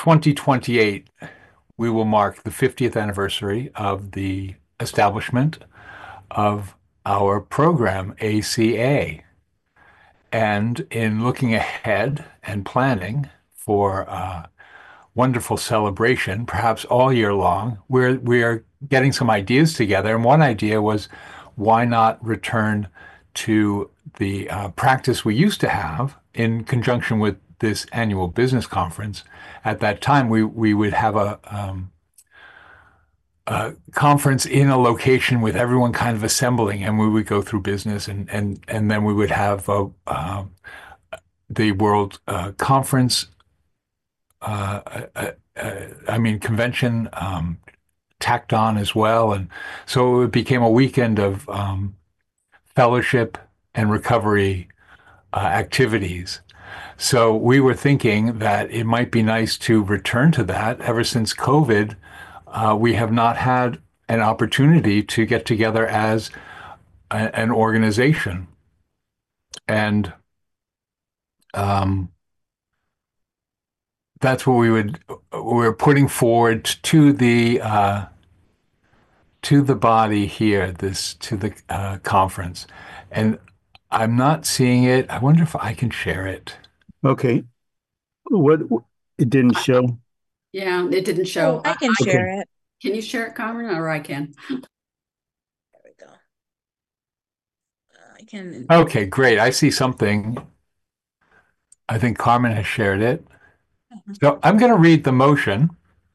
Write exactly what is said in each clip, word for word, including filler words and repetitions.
twenty twenty-eight, we will mark the fiftieth anniversary of the establishment of our program, A C A. And in looking ahead and planning for a wonderful celebration, perhaps all year long, we're, we're getting some ideas together. And one idea was, why not return to the uh, practice we used to have in conjunction with this annual business conference? At that time, we, we would have a, um, a conference in a location with everyone kind of assembling, and we would go through business, and and and then we would have a, uh, the World uh, Conference, uh, uh, uh, I mean convention, um, tacked on as well, and so it became a weekend of um, fellowship and recovery uh, activities. So we were thinking that it might be nice to return to that. Ever since COVID, uh, we have not had an opportunity to get together as a, an organization. And um, that's what we would we're putting forward to the uh, to the body here, this to the uh, conference. And I'm not seeing it. I wonder if I can share it. Okay. What it didn't show? Yeah, it didn't show. Oh, I can Okay. share it. Can you share it, Carmen, or I can? There we go. Uh, I can. Okay, great. I see something. I think Carmen has shared it. Mhm. So I'm going to read the motion.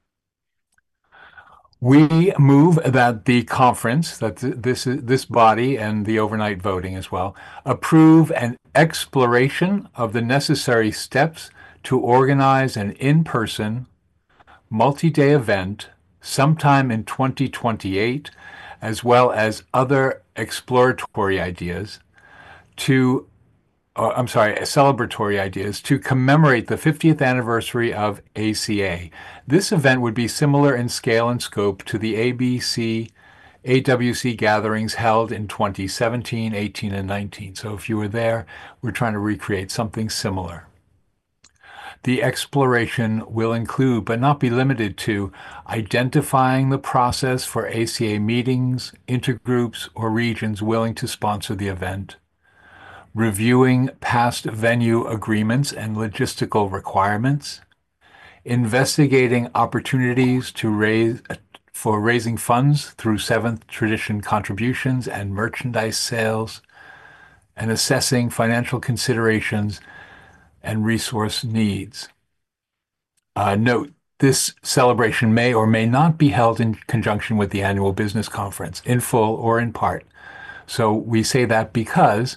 We move that the conference, that th- this is this body and the overnight voting as well, approve an exploration of the necessary steps to organize an in-person multi-day event sometime in twenty twenty-eight, as well as other exploratory ideas to uh, I'm sorry, celebratory ideas to commemorate the fiftieth anniversary of A C A. This event would be similar in scale and scope to the A B C, A W C gatherings held in twenty seventeen, eighteen, and nineteen. So if you were there, we're trying to recreate something similar. The exploration will include, but not be limited to, identifying the process for A C A meetings, intergroups, or regions willing to sponsor the event, reviewing past venue agreements and logistical requirements, investigating opportunities to raise for raising funds through seventh tradition contributions and merchandise sales, and assessing financial considerations and resource needs. Uh, note, this celebration may or may not be held in conjunction with the annual business conference, in full or in part. So we say that because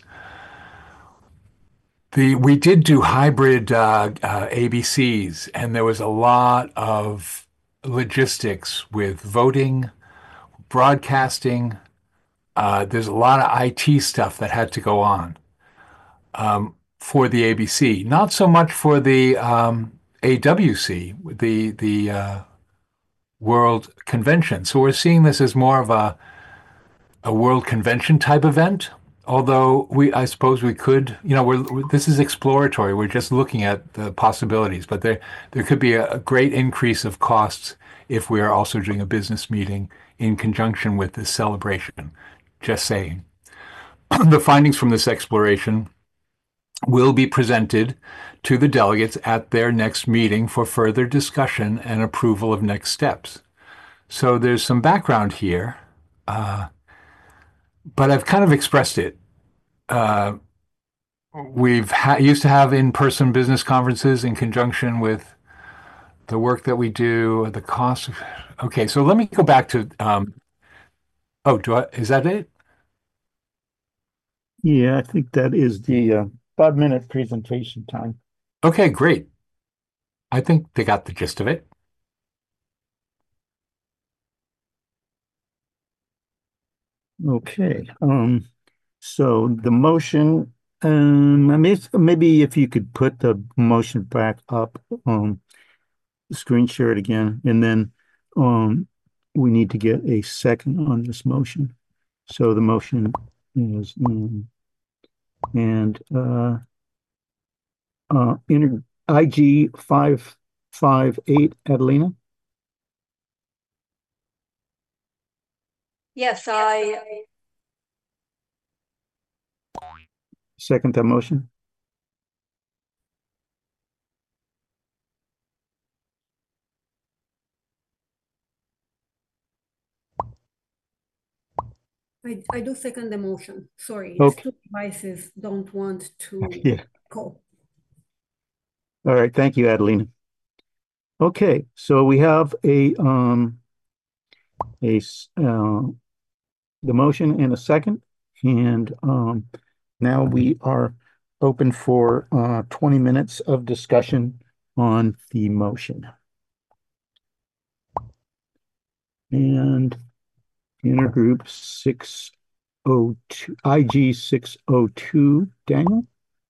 The we did do hybrid uh, uh, A B Cs, and there was a lot of logistics with voting, broadcasting. Uh, there's a lot of I T stuff that had to go on um, for the A B C, not so much for the um, A W C, the the uh, World Convention. So we're seeing this as more of a a World Convention type event. Although we, I suppose we could, you know, we're, we're- this is exploratory. We're just looking at the possibilities, but there there could be a, a great increase of costs if we are also doing a business meeting in conjunction with this celebration. Just saying. The findings from this exploration will be presented to the delegates at their next meeting for further discussion and approval of next steps. So there's some background here, uh, but I've kind of expressed it. Uh, we've ha used to have in-person business conferences in conjunction with the work that we do, the cost. Of, okay, so let me go back to. Um, oh, do I? Is that it? Yeah, I think that is the uh, five minute presentation time. Okay, great. I think they got the gist of it. Okay. Um, so the motion, um, I mean, maybe if you could put the motion back up, um, screen share it again, and then um, we need to get a second on this motion. So the motion is, um, and uh, uh, inter I G five five eight. Adelina, Yes, I, second that motion. I, I do second the motion. Sorry, it's Okay. two devices don't want to Yeah. call. All right. Thank you, Adelina. Okay. So we have a, um, a, s- uh, the motion and a second. And, um, now we are open for, uh, twenty minutes of discussion on the motion. And intergroup six oh two, I G six oh two, Daniel?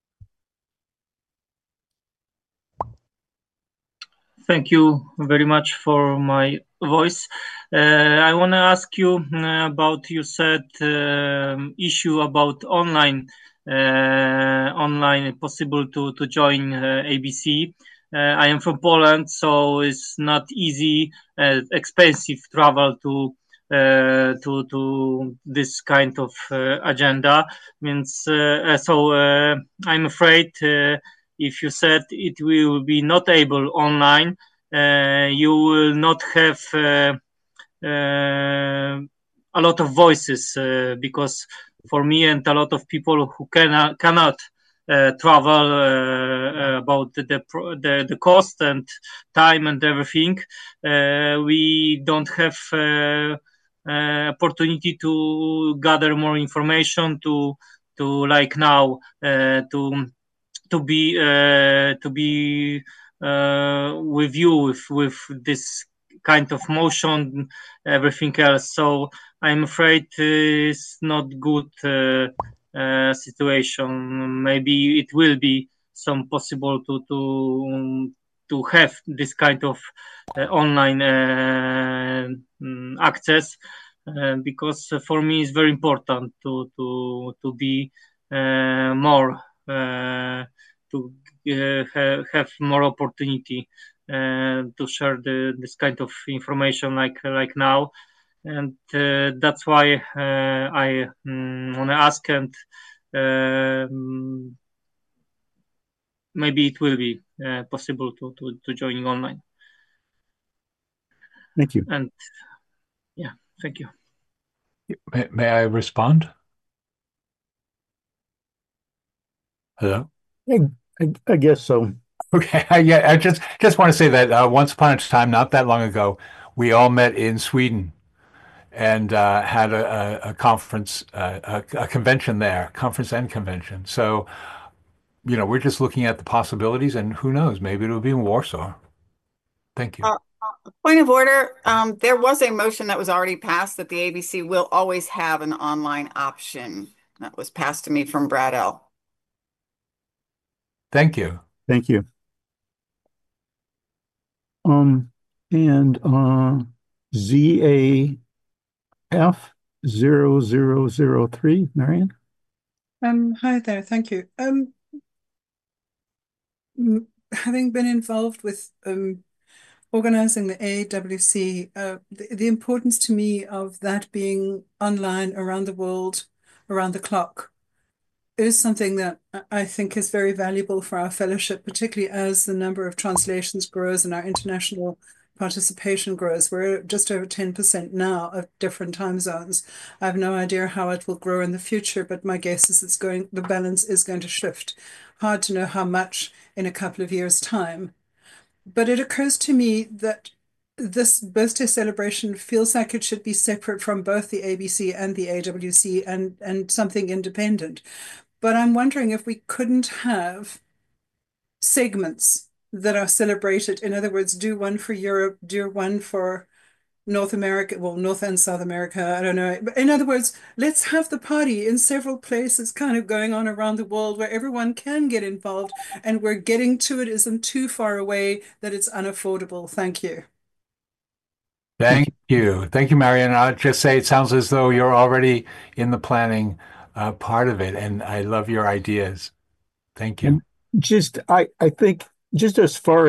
Thank you very much for my voice. Uh, I want to ask you uh, about you said um, issue about online uh, online possible to to join uh, A B C. Uh, I am from Poland, so it's not easy, uh, expensive travel to uh, to to this kind of uh, agenda. Means uh, so uh, I'm afraid. Uh, if you said it will be not able online, uh, you will not have uh, uh, a lot of voices uh, because for me and a lot of people who cannot cannot uh, travel uh, about the, the the cost and time and everything, uh, we don't have uh, uh, opportunity to gather more information to to like now uh, to to be uh, to be uh, with you with with this kind of motion, everything else. So I'm afraid it's not good uh, uh, situation. Maybe it will be some possible to to to have this kind of uh, online uh, mm, access. Uh, because for me it's very important to to to be uh, more uh, to uh, ha- have more opportunity uh, to share the, this kind of information like like now, and uh, that's why uh, I um, want to ask, and um, maybe it will be uh, possible to, to to join online. Thank you. And yeah, thank you. May, may I respond? Hello? I, I, I guess so. Okay, yeah, I just just want to say that uh, once upon a time, not that long ago, we all met in Sweden and uh, had a, a, a conference, uh, a, a convention there, conference and convention. So, you know, we're just looking at the possibilities, and who knows, maybe it'll be in Warsaw. Thank you. Uh, Point of order, um, there was a motion that was already passed that the A B C will always have an online option. That was passed to me from Brad L. Thank you. Thank you. Um, and uh, Z A F zero zero zero three, Marion? Um, hi there, thank you. Um, m- having been involved with um, organizing the A W C, uh, the, the importance to me of that being online around the world, around the clock, is something that I- I think is very valuable for our fellowship, particularly as the number of translations grows and our international participation grows. We're at just over ten percent now of different time zones. I have no idea how it will grow in the future, but my guess is it's going, the balance is going to shift. Hard to know how much in a couple of years' time. But it occurs to me that this birthday celebration feels like it should be separate from both the A B C and the A W C and, and something independent. But I'm wondering if we couldn't have segments that are celebrated. In other words, do one for Europe, do one for North America, well, North and South America, I don't know. But in other words, let's have the party in several places kind of going on around the world where everyone can get involved and where getting to it isn't too far away that it's unaffordable. Thank you. Thank Thank you. Thank you, Marion. I'll just say it sounds as though you're already in the planning uh, part of it, and I love your ideas. Thank you. And just, I, I think, just as far as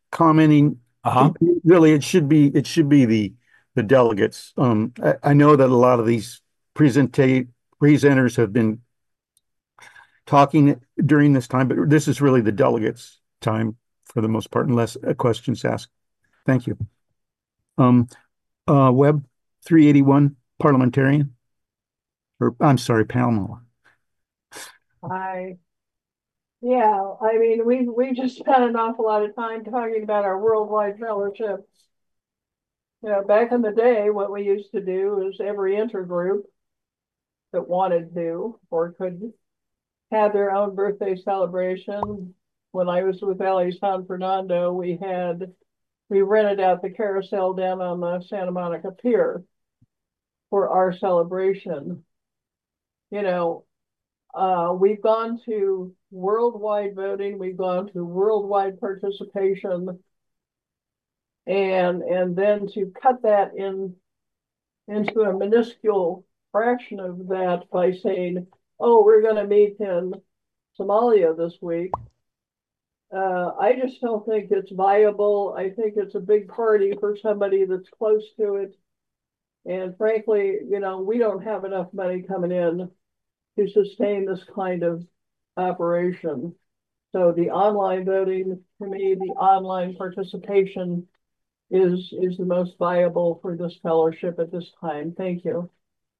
commenting. Uh-huh. Really, it should be it should be the the delegates. Um, I, I know that a lot of these presentate presenters have been talking during this time, but this is really the delegates' time for the most part, unless a question's asked. Thank you. Um, uh, Web three eighty-one parliamentarian, or I'm sorry, Pamela. Hi. Yeah, I mean, we we just spent an awful lot of time talking about our worldwide fellowships. You know, back in the day, what we used to do is every intergroup that wanted to or could have their own birthday celebration. When I was with Valley San Fernando, we had we rented out the carousel down on the Santa Monica Pier for our celebration. You know, uh, we've gone to worldwide voting, we've gone to worldwide participation, and and then to cut that in into a minuscule fraction of that by saying, oh, we're going to meet in Somalia this week. Uh, I just don't think it's viable. I think it's a big party for somebody that's close to it. And frankly, you know, we don't have enough money coming in to sustain this kind of operation. So the online voting, to me, the online participation is is the most viable for this fellowship at this time. Thank you.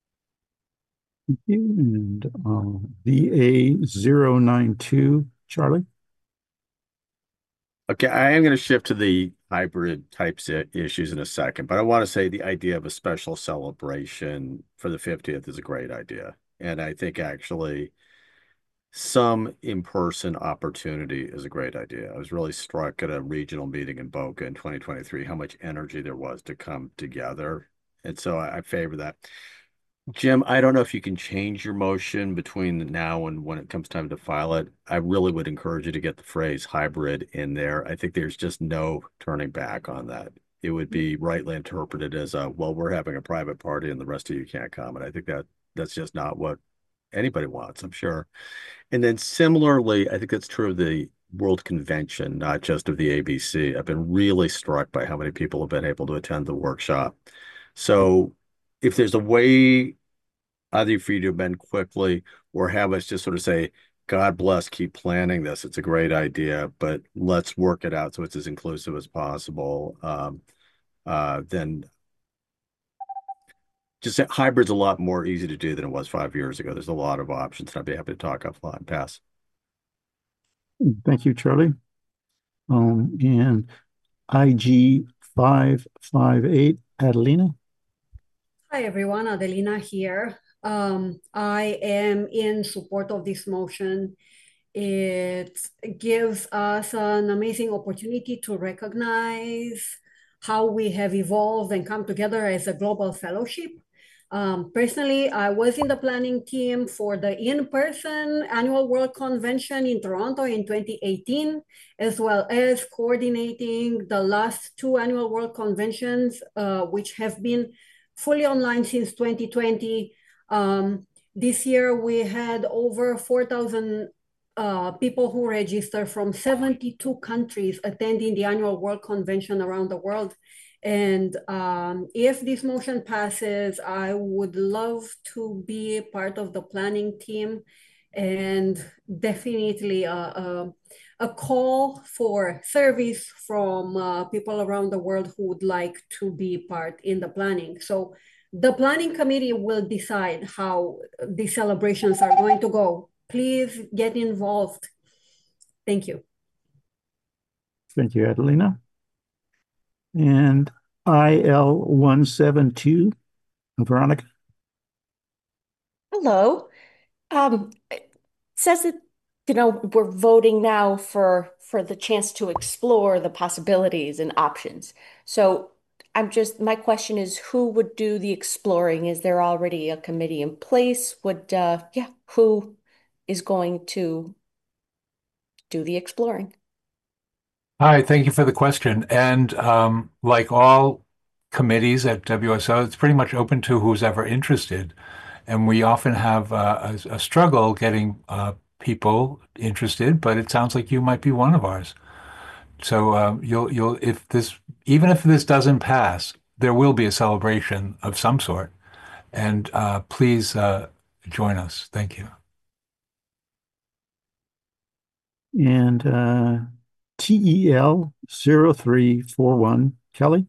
And uh, V A zero nine two, Charlie. Okay, I am going to shift to the hybrid types of issues in a second, but I want to say the idea of a special celebration for the fiftieth is a great idea. And I think actually some in-person opportunity is a great idea. I was really struck at a regional meeting in Boca in twenty twenty-three, how much energy there was to come together. And so I, I favor that. Jim, I don't know if you can change your motion between now and when it comes time to file it. I really would encourage you to get the phrase hybrid in there. I think there's just no turning back on that. It would be rightly interpreted as a, well, we're having a private party and the rest of you can't come. And I think that that's just not what anybody wants, I'm sure. And then similarly, I think that's true of the World Convention, not just of the A B C. I've been really struck by how many people have been able to attend the workshop. So if there's a way either for you to amend quickly or have us just sort of say, God bless, keep planning this. It's a great idea, but let's work it out so it's as inclusive as possible. Um, uh, then just hybrid's a lot more easy to do than it was five years ago. There's a lot of options. I'd be happy to talk offline. Pass. Thank you, Charlie. Um, and I G five five eight, Adelina. Hi, everyone. Adelina here. Um, I am in support of this motion. It gives us an amazing opportunity to recognize how we have evolved and come together as a global fellowship. Um, personally, I was in the planning team for the in-person annual World Convention in Toronto in twenty eighteen, as well as coordinating the last two annual World Conventions, uh, which have been fully online since twenty twenty. Um, this year, we had over four thousand uh, people who registered from seventy-two countries attending the annual World Convention around the world. And um, if this motion passes, I would love to be part of the planning team, and definitely a, a, a call for service from uh, people around the world who would like to be part in the planning. So the planning committee will decide how the celebrations are going to go. Please get involved. Thank you. Thank you, Adelina. And I L one seven two, Veronica. Hello. Um, it says that, you know, we're voting now for for the chance to explore the possibilities and options. So I'm just, my question is, who would do the exploring? Is there already a committee in place? Would, uh, yeah, who is going to do the exploring? Hi, thank you for the question. And um, like all committees at W S O, it's pretty much open to who's ever interested. And we often have uh, a, a struggle getting uh, people interested, but it sounds like you might be one of ours. So uh, you'll you'll if this even if this doesn't pass, there will be a celebration of some sort. And uh, please uh, join us. Thank you. And uh, T E L zero three four one, Kelly?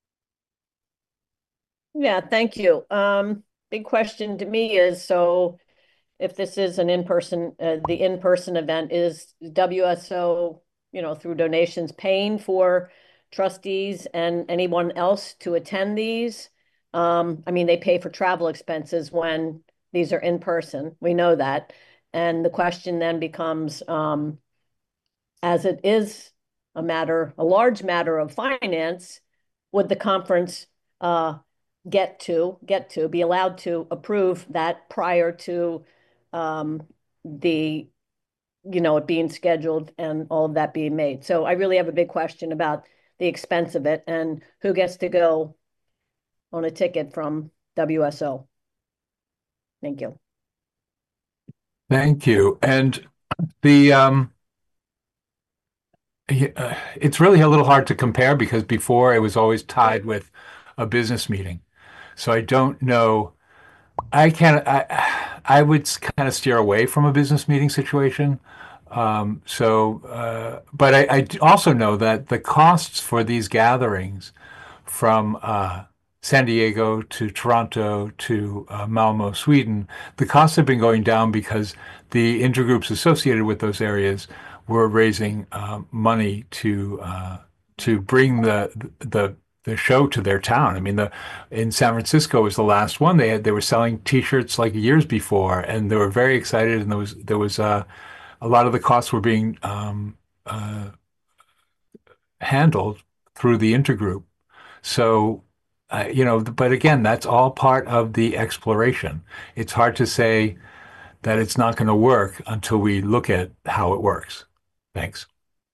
Yeah, thank you. Um, big question to me is, so if this is an in-person, uh, the in-person event, is W S O, you know, through donations paying for trustees and anyone else to attend these? Um, I mean, they pay for travel expenses when these are in person. We know that. And the question then becomes, um, as it is a matter, a large matter of finance, would the conference uh, get to, get to, be allowed to approve that prior to um, the, you know, it being scheduled and all of that being made? So I really have a big question about the expense of it and who gets to go on a ticket from W S O. Thank you. Thank you. And the um, yeah, uh, it's really a little hard to compare because before it was always tied with a business meeting. So I don't know. I can't. I I would kind of steer away from a business meeting situation. Um, so, uh, but I, I also know that the costs for these gatherings from uh, San Diego to Toronto to uh, Malmo, Sweden, the costs have been going down because the intergroups associated with those areas were raising uh, money to uh, to bring the the the show to their town. I mean, the in San Francisco was the last one. They had they were selling T-shirts like years before, and they were very excited. And there was there was uh, a lot of the costs were being um, uh, handled through the intergroup. So, uh, you know, but again, that's all part of the exploration. It's hard to say that it's not going to work until we look at how it works. Thanks.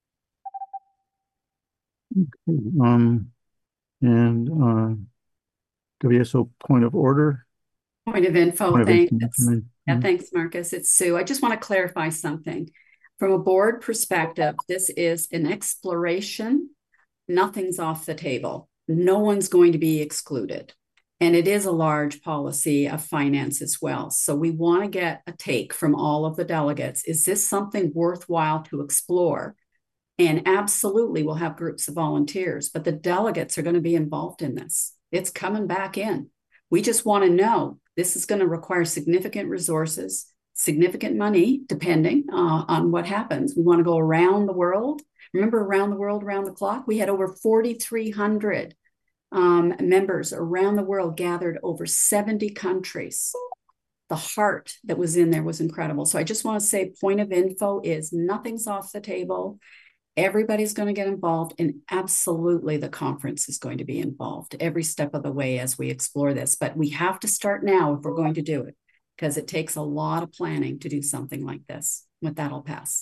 Um, and uh, W S O point of order. Point of info, Point of thanks. info. Yeah, Mhm. thanks, Marcus. It's Sue. I just want to clarify something. From a board perspective, this is an exploration. Nothing's off the table. No one's going to be excluded. And it is a large policy of finance as well. So we want to get a take from all of the delegates. Is this something worthwhile to explore? And absolutely, we'll have groups of volunteers, but the delegates are going to be involved in this. It's coming back in. We just want to know this is going to require significant resources, significant money, depending uh, on what happens. We want to go around the world. Remember, around the world, around the clock, we had over forty-three hundred um, members around the world gathered over seventy countries. The heart that was in there was incredible. So I just want to say point of info is nothing's off the table. Everybody's going to get involved, and absolutely the conference is going to be involved every step of the way as we explore this. But we have to start now if we're going to do it, because it takes a lot of planning to do something like this. With that, I'll pass.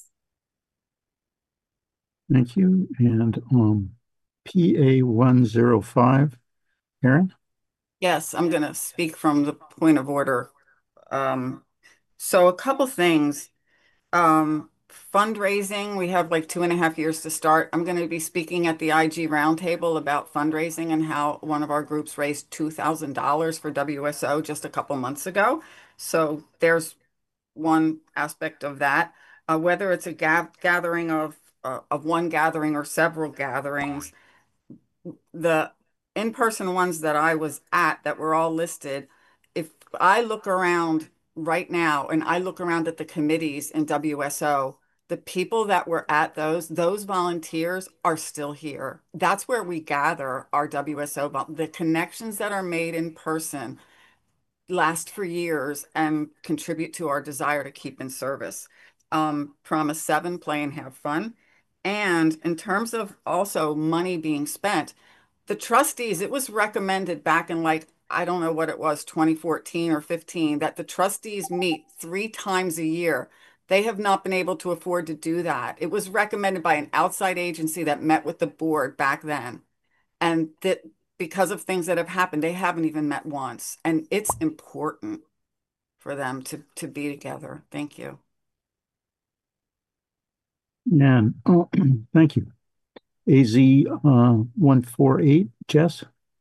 Thank you. And um, P A one oh five, Karen? Yes, I'm going to speak from the point of order. Um, so a couple things. Um, fundraising, we have like two and a half years to start. I'm going to be speaking at the I G Roundtable about fundraising and how one of our groups raised two thousand dollars for W S O just a couple months ago. So there's one aspect of that. Uh, whether it's a ga gathering of uh, of one gathering or several gatherings, the in-person ones that I was at that were all listed, if I look around right now and I look around at the committees in W S O, the people that were at those, those volunteers are still here. That's where we gather our W S O, the connections that are made in person last for years and contribute to our desire to keep in service. Um, Promise seven, play and have fun. And in terms of also money being spent, the trustees, it was recommended back in like, I don't know what it was, twenty fourteen or fifteen, that the trustees meet three times a year. They have not been able to afford to do that. It was recommended by an outside agency that met with the board back then. And that because of things that have happened, they haven't even met once. And it's important for them to, to be together. Thank you. And oh, thank you. A Z uh, one four eight, Jess?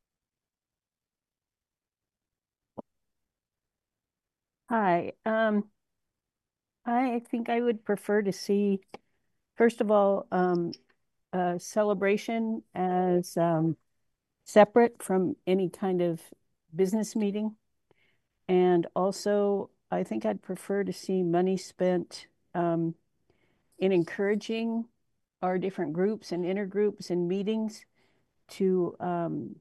Hi. Um, I think I would prefer to see, first of all, um, a celebration as um, separate from any kind of business meeting. And also, I think I'd prefer to see money spent um, in encouraging our different groups and intergroups and meetings to um,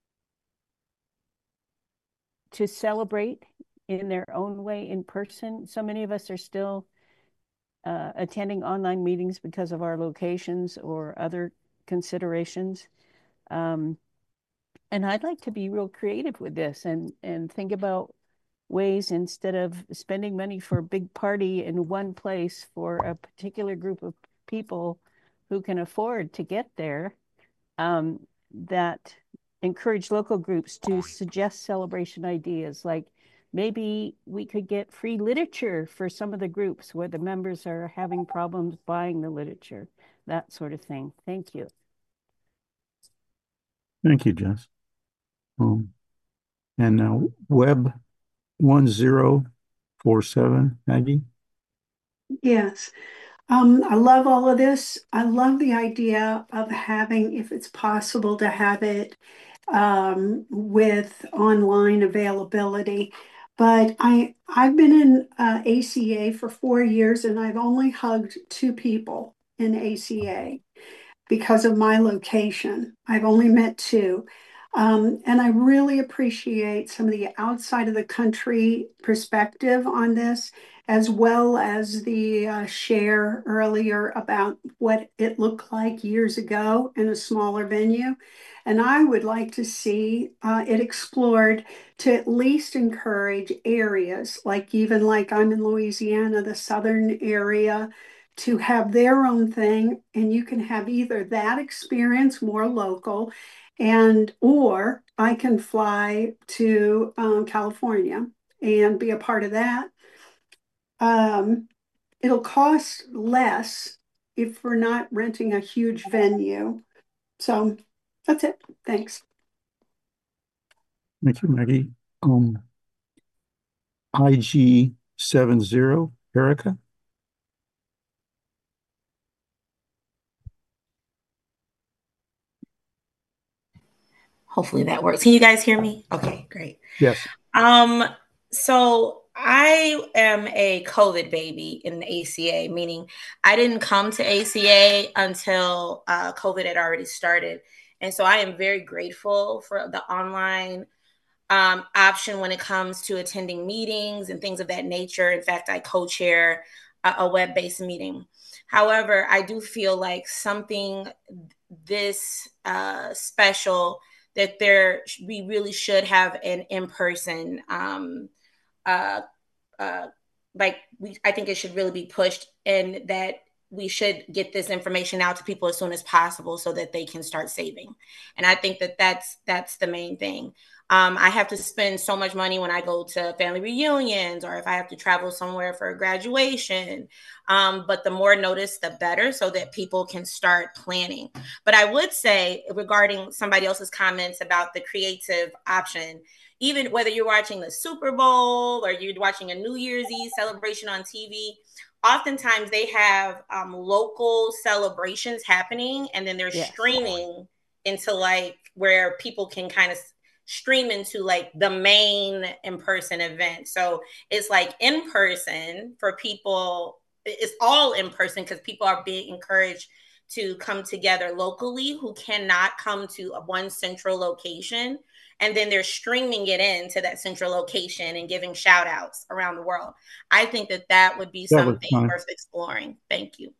to celebrate in their own way in person. So many of us are still uh, attending online meetings because of our locations or other considerations. Um, and I'd like to be real creative with this and and think about ways, instead of spending money for a big party in one place for a particular group of people who can afford to get there, um, that encourage local groups to suggest celebration ideas. Like maybe we could get free literature for some of the groups where the members are having problems buying the literature, that sort of thing. Thank you. Thank you, Jess. Um, and now Web one zero four seven, Maggie? Yes. Um, I love all of this. I love the idea of having, if it's possible, to have it um, with online availability. But I, I've been in uh, A C A for four years and I've only hugged two people in A C A because of my location. I've only met two. Um, and I really appreciate some of the outside of the country perspective on this, as well as the uh, share earlier about what it looked like years ago in a smaller venue. And I would like to see uh, it explored to at least encourage areas, like even like I'm in Louisiana, the southern area, to have their own thing. And you can have either that experience more local, and or I can fly to um, California and be a part of that. Um, it'll cost less if we're not renting a huge venue. So that's it. Thanks. Thank you, Maggie. Um, I G seven zero, Erica? Hopefully that works. Can you guys hear me? Okay, great. Yes. Um, so I am a COVID baby in the A C A, meaning I didn't come to A C A until uh, COVID had already started. And so I am very grateful for the online um, option when it comes to attending meetings and things of that nature. In fact, I co-chair a, a web-based meeting. However, I do feel like something this uh, special, that there we really should have an in-person um, uh, uh, like we I think it should really be pushed, and that we should get this information out to people as soon as possible so that they can start saving. And I think that that's that's the main thing. Um, I have to spend so much money when I go to family reunions or if I have to travel somewhere for a graduation. Um, but the more notice, the better, so that people can start planning. But I would say, regarding somebody else's comments about the creative option, even whether you're watching the Super Bowl or you're watching a New Year's Eve celebration on T V, oftentimes they have um, local celebrations happening, and then they're Yes. streaming into like where people can kind of stream into like the main in-person event. So it's like in person for people. It's all in person because people are being encouraged to come together locally who cannot come to a one central location. And then they're streaming it into that central location and giving shout outs around the world. I think that that would be That was something fine. worth exploring. Thank you.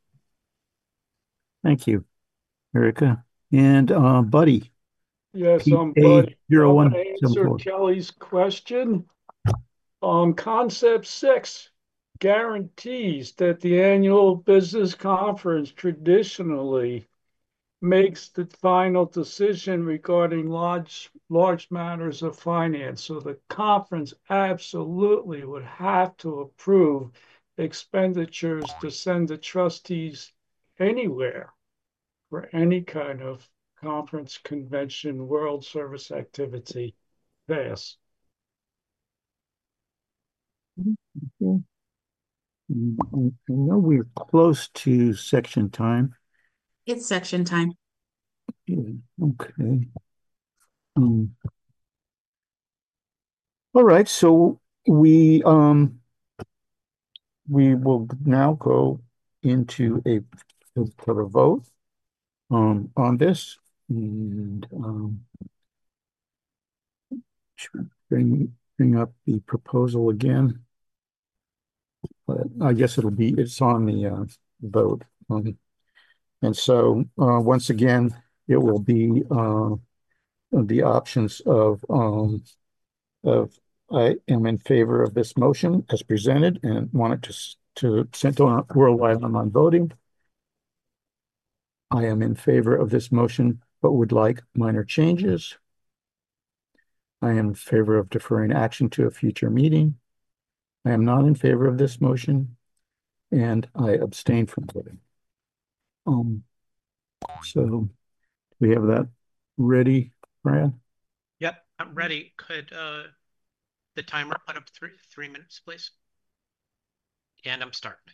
Thank you, Erica. And uh, Buddy, Yes, I'm P A Bud. zero I'm one gonna seven answer four. Kelly's question. Um, concept six guarantees that the annual business conference traditionally makes the final decision regarding large large matters of finance. So the conference absolutely would have to approve expenditures to send the trustees anywhere. for any kind of conference, convention, World Service activity pass. Okay. I know we're close to section time. It's section time. Yeah, okay. Um, all right, so we um we will now go into a for a vote um on this, and um should we bring bring up the proposal again. But I guess it'll be it's on the uh, vote. Um, and so uh, once again, it will be uh, the options of um, of I am in favor of this motion as presented and want it to to send on worldwide online voting. I am in favor of this motion, but would like minor changes. I am in favor of deferring action to a future meeting. I am not in favor of this motion, and I abstain from voting. Um, so we have that ready, Brad? Yep, I'm ready. Could uh, the timer put up three three minutes, please? And I'm starting.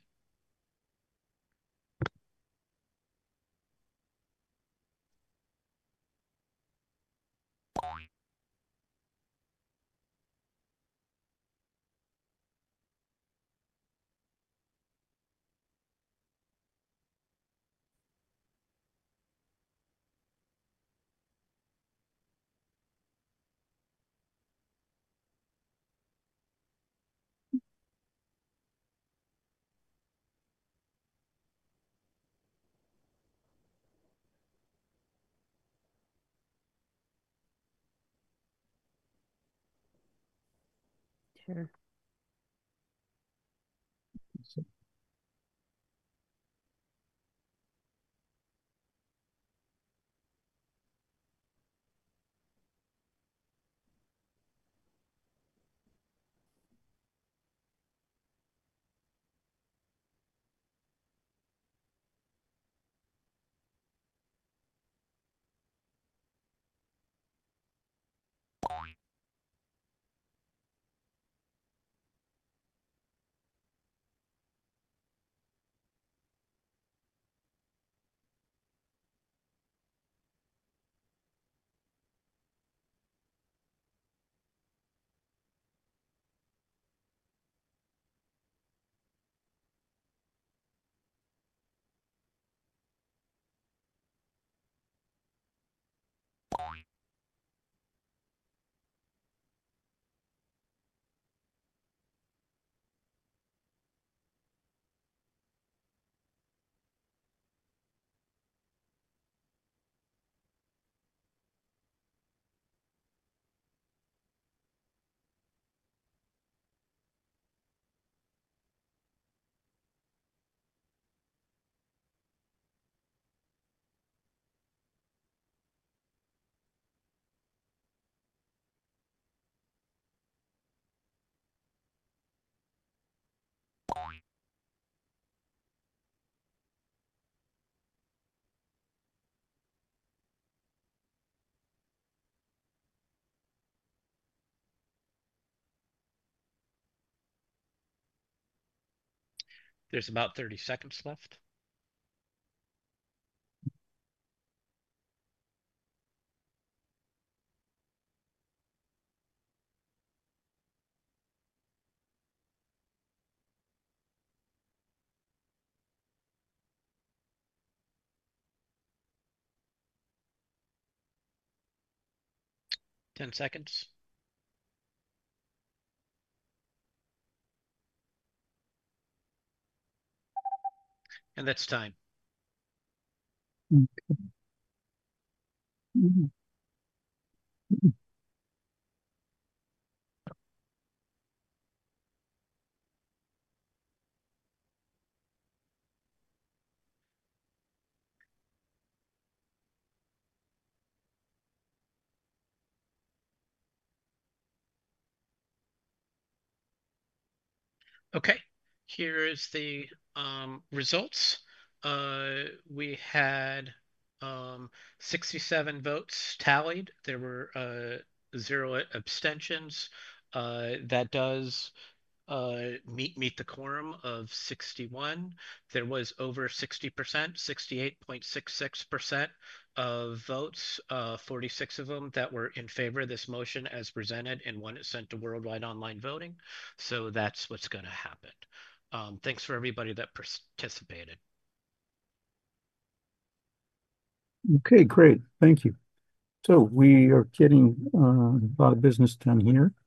Sure. There's about thirty seconds left. ten seconds. And that's time. Okay. Mhm. Okay, here is the um, results. Uh, we had Um, sixty-seven votes tallied. There were uh, zero abstentions. Uh, that does uh, meet meet the quorum of sixty-one. There was over sixty percent, sixty-eight point six six percent of votes, uh, forty-six of them that were in favor of this motion as presented, and one is sent to worldwide online voting. So that's what's going to happen. Um, thanks for everybody that participated. Okay, great. Thank you. So we are getting uh, a lot of business done here.